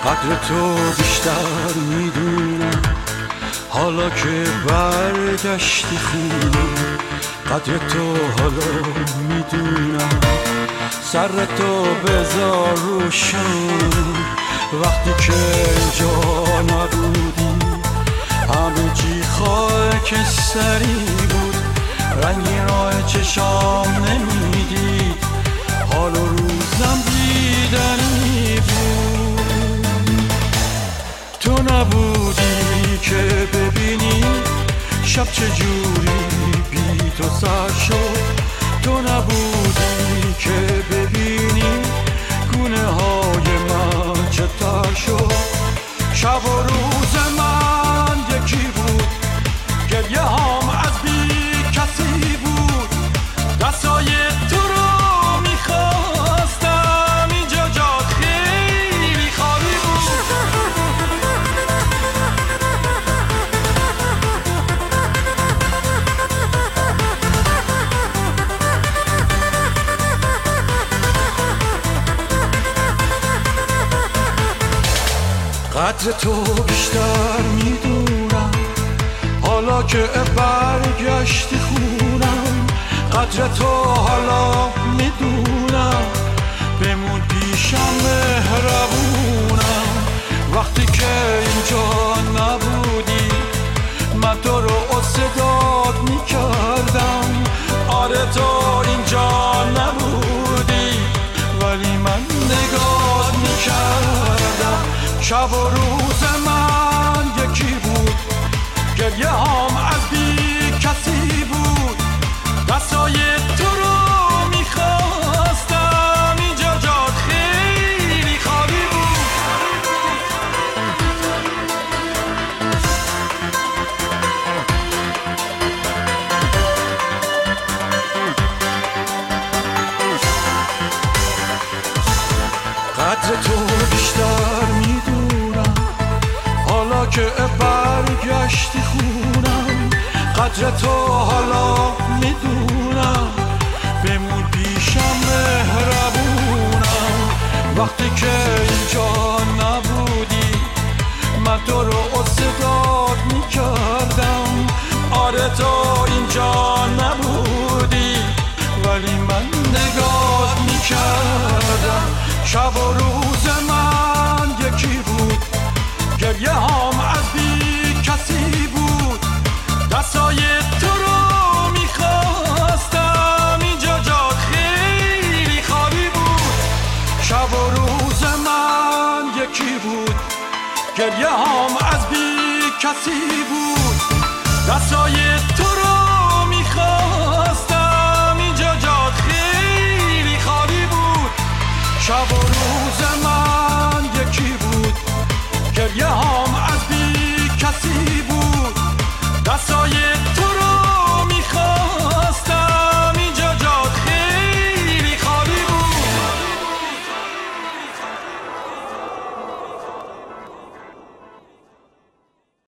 قدر تو بیشتر میدونم حالا که برگشتی خونه. قدر تو حالا میدونم سر تو بذار روشن. وقتی که اینجا نبودی همه چی خاکستری بود. رنگی راه چشام نمیدید حال و روزم دیدنی بود. تو نبودی که ببینی شب چجوری بی تو سر شد. تو نبودی که ببینی گونه های من چطور شد. شب و روز من یکی بود، گریه هام از بی کسی بود. دستای تو رو میخواستم اینجا جا خیلی خالی بود. قدر تو بیشتر میدونم حالا که برگشتی خونم. قدر تو حالا میدونم بمون پیشم مهربونم. وقتی که اینجا نبودی من تو رو صدات میکردم. آره تو اینجا نبودی ولی من نگاه میکردم. شب و روز من یکی بود، گریه هام از بی کسی بود. دستای تو رو میخواستم اینجا جات خیلی خالی بود. قدر تو بیشتر میدونم حالا که برگشتی خونم. قدر تو حالا میدونم بمون پیشم مهربونم. وقتی که اینجا نبودی من تو رو صدات میکردم. آره تو اینجا نبودی ولی من نگاه میکردم. شب و روز من یکی بود، گریه هام از بی کسی بود. دستای تو رو میخواستم اینجا جات خیلی خالی بود. شب و روز من یکی بود، گریه هام از بی کسی بود. دستای تو رو